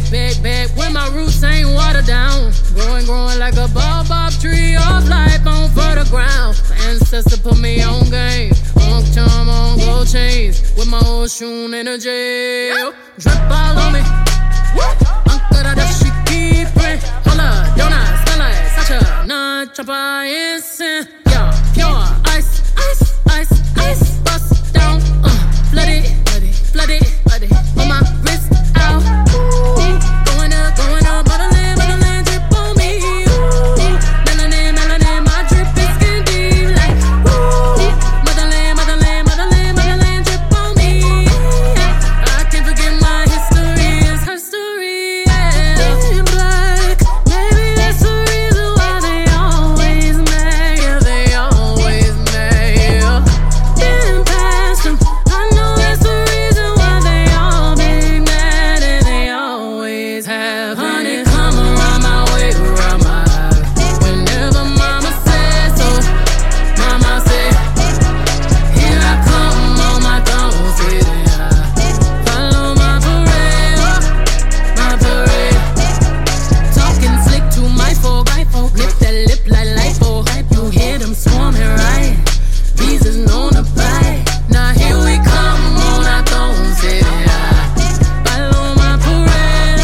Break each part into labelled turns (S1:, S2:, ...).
S1: back, where my roots ain't watered down. Growing like a baobab tree of life on fertile ground. My ancestor put me on game, on charm, on gold chains, with my old shoe energy. Drip all on me. Uncle da she keep it. Holla, donuts, smell like Sacha, non chopper instant. Yeah, pure ice, bust down, flood it, on my wrist out. Going up, motherland, drip on me. Melanin, my drip is skin deep like motherland, drip on me. I can't forget my history, it's her story. Yeah. In black, maybe that's the reason why they always mad. Yeah, they always mad. Yeah. Getting past them, I know that's the reason why they all been mad, and they always have. Honey, come around my way, around my eye. Whenever mama says so, mama said, here I come on my throne, sitting high. Follow my parade. Talking slick to my folk, nip that lip like lipo. You hear them swarming, right? Bees is known to bite. Now here we come on our throne, sitting high. Follow my parade,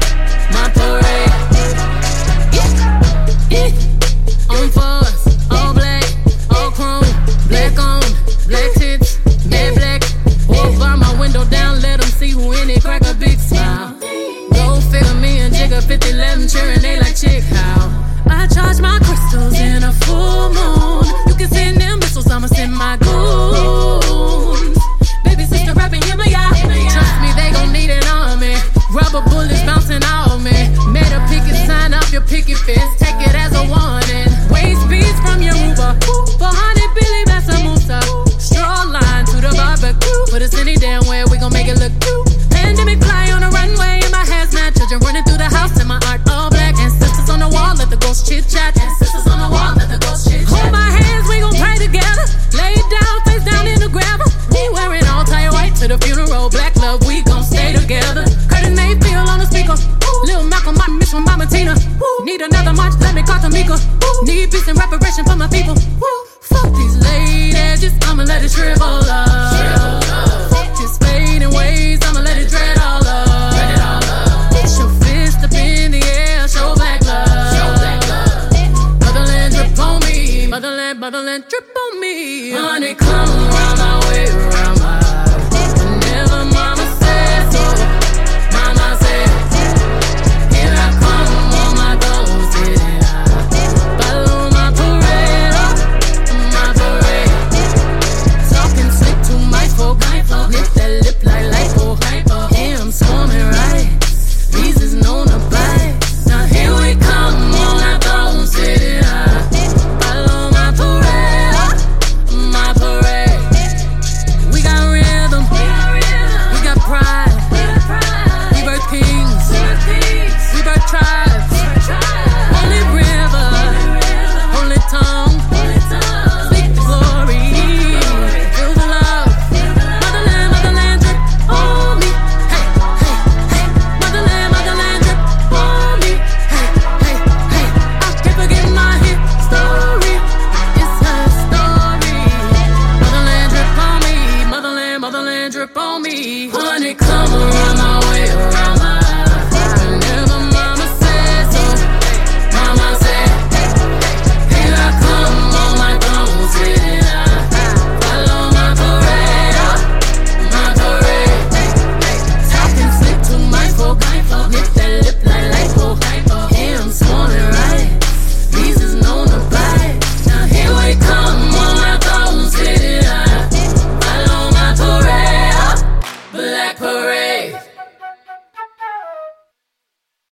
S1: On for us, all black, all chrome, black on, black tits, mad black. Walk by my window down, let them see who in it, crack a big smile. Go figure, me and Jigga 50, let them cheering, they like chick how. I charge my crystals in a full moon. You can send them missiles, I'ma send my goons. Baby sister rapping, hear me out. Trust me, they gon' need an army. Rubber bullets bouncing off me. Made a picket sign up your picket fence, take it as a warning. Waste beats from your Uber, 400 Billy, that's a Musa. Straw line to the barbecue. Put us any damn way, we gon' make it look cute. Pandemic fly on the runway in my hazmat. Children running through the house in my art all black. Ancestors on the wall, let the ghost chit chat. Ancestors on the wall, let the ghost chit chat. Hold my hands, we gon' pray together. Lay down, face down in the gravel. We wearing all tie white to the funeral. Black love, we gon' stay together. Curtis Mayfield on the speaker. Lil Malcolm, I miss from Mama Tina. Need another march, let me call Tamika. Need peace and reparation for my people. Fuck these late edges, I'ma let it shrivel up. Fuck this fading ways, I'ma let it dread all up. Get your fist up in the air, show black love. Motherland drip on me, motherland drip on me. Honey, come around my way.